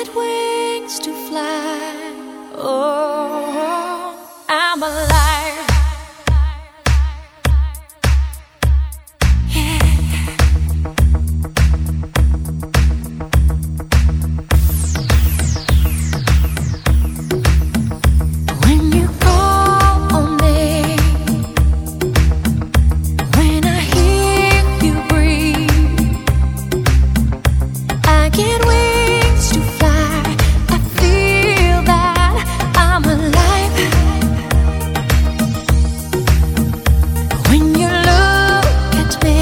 get wings to fly. Oh, I'm alive. Yeah. When you call on me, when I hear you breathe, I get wings to fly. I feel that I'm alive. When you look at me,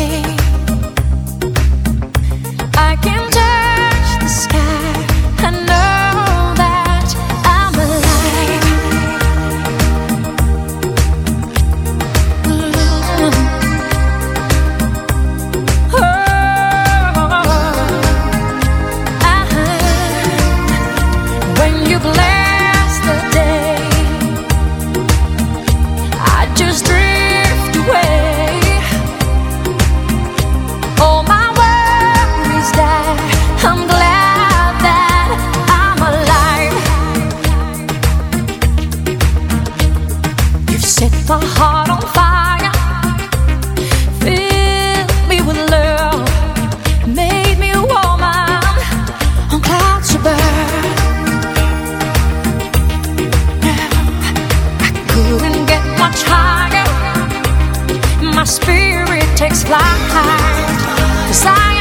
I can touch the sky. I know that I'm alive. When you bless the day, I just drift away. All my worries die. I'm glad that I'm alive. You've set my heart on fire, filled me with love, made me a woman on clouds above. Couldn't get much higher. My spirit takes flight, 'cause I